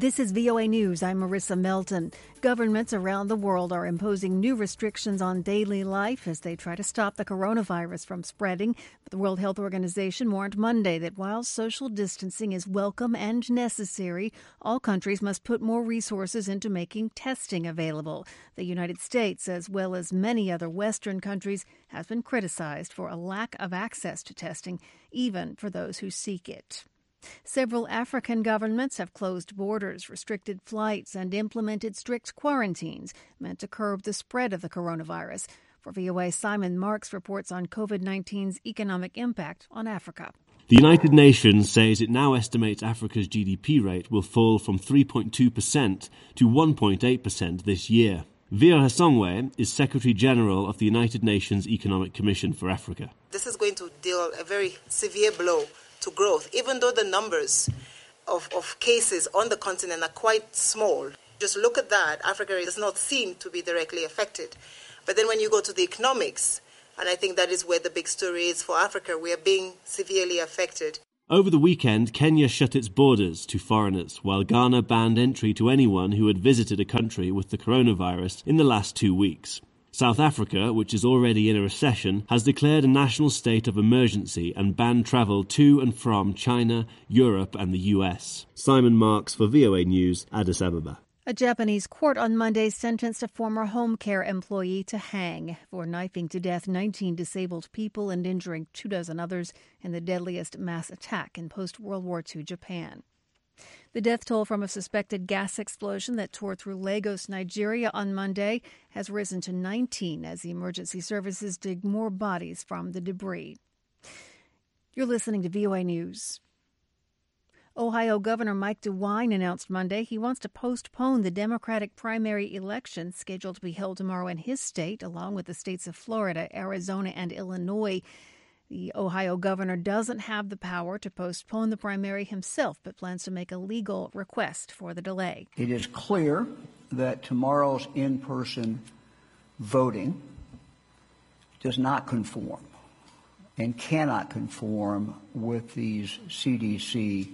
This is VOA News. I'm Marissa Melton. Governments around the world are imposing new restrictions on daily life as they try to stop the coronavirus from spreading. But the World Health Organization warned Monday that while social distancing is welcome and necessary, all countries must put more resources into making testing available. The United States, as well as many other Western countries, has been criticized for a lack of access to testing, even for those who seek it. Several African governments have closed borders, restricted flights, and implemented strict quarantines meant to curb the spread of the coronavirus. For VOA, Simon Marks reports on COVID-19's economic impact on Africa. The United Nations says it now estimates Africa's GDP rate will fall from 3.2% to 1.8% this year. Via Hasongwe is Secretary General of the United Nations Economic Commission for Africa. This is going to deal a very severe blow to growth, even though the numbers of cases on the continent are quite small. Just look at that. Africa does not seem to be directly affected. But then when you go to the economics, and I think that is where the big story is for Africa, we are being severely affected. Over the weekend, Kenya shut its borders to foreigners, while Ghana banned entry to anyone who had visited a country with the coronavirus in the last 2 weeks. South Africa, which is already in a recession, has declared a national state of emergency and banned travel to and from China, Europe and the US. Simon Marks for VOA News, Addis Ababa. A Japanese court on Monday sentenced a former home care employee to hang for knifing to death 19 disabled people and injuring 24 others in the deadliest mass attack in post-World War II Japan. The death toll from a suspected gas explosion that tore through Lagos, Nigeria on Monday has risen to 19 as the emergency services dig more bodies from the debris. You're listening to VOA News. Ohio Governor Mike DeWine announced Monday he wants to postpone the Democratic primary election scheduled to be held tomorrow in his state, along with the states of Florida, Arizona, and Illinois. The Ohio governor doesn't have the power to postpone the primary himself, but plans to make a legal request for the delay. It is clear that tomorrow's in-person voting does not conform and cannot conform with these CDC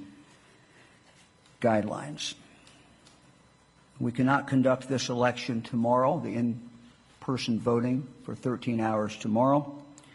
guidelines. We cannot conduct this election tomorrow, the in-person voting, for 13 hours tomorrow.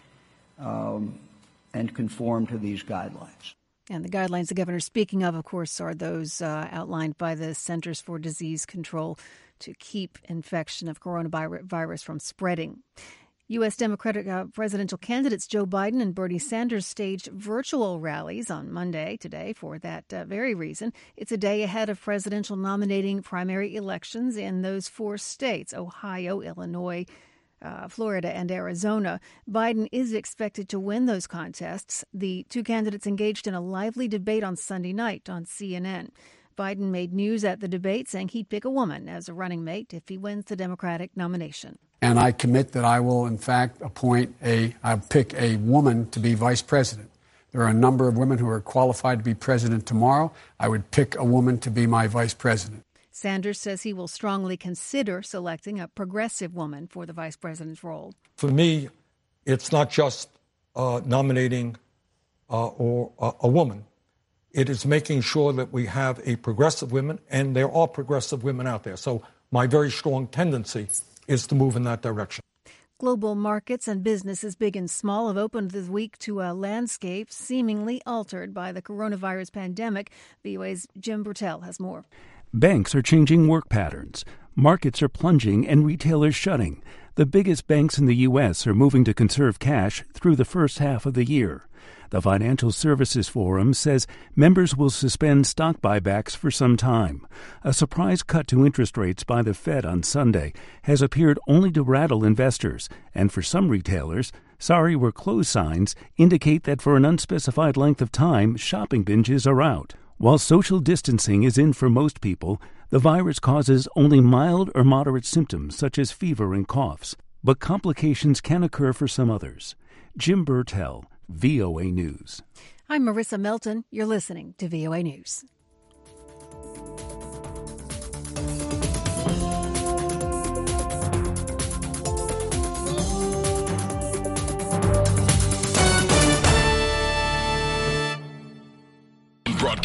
And conform to these guidelines. And the guidelines the governor's speaking of course, are those outlined by the Centers for Disease Control to keep infection of coronavirus from spreading. U.S. Democratic presidential candidates Joe Biden and Bernie Sanders staged virtual rallies on Monday today for that very reason. It's a day ahead of presidential nominating primary elections in those 4 states, Ohio, Illinois, Florida and Arizona. Biden is expected to win those contests. The 2 candidates engaged in a lively debate on Sunday night on CNN. Biden made news at the debate, saying he'd pick a woman as a running mate if he wins the Democratic nomination. And I commit that I will, in fact, I'll pick a woman to be vice president. There are a number of women who are qualified to be president tomorrow. I would pick a woman to be my vice president. Sanders says he will strongly consider selecting a progressive woman for the vice president's role. For me, it's not just nominating a woman. It is making sure that we have a progressive woman, and there are progressive women out there. So my very strong tendency is to move in that direction. Global markets and businesses big and small have opened this week to a landscape seemingly altered by the coronavirus pandemic. VOA's Jim Burtell has more. Banks are changing work patterns. Markets are plunging and retailers shutting. The biggest banks in the U.S. are moving to conserve cash through the first half of the year. The Financial Services Forum says members will suspend stock buybacks for some time. A surprise cut to interest rates by the Fed on Sunday has appeared only to rattle investors, and for some retailers, sorry we're closed signs indicate that for an unspecified length of time, shopping binges are out. While social distancing is in for most people, the virus causes only mild or moderate symptoms such as fever and coughs, but complications can occur for some others. Jim Burtell, VOA News. I'm Marissa Melton. You're listening to VOA News.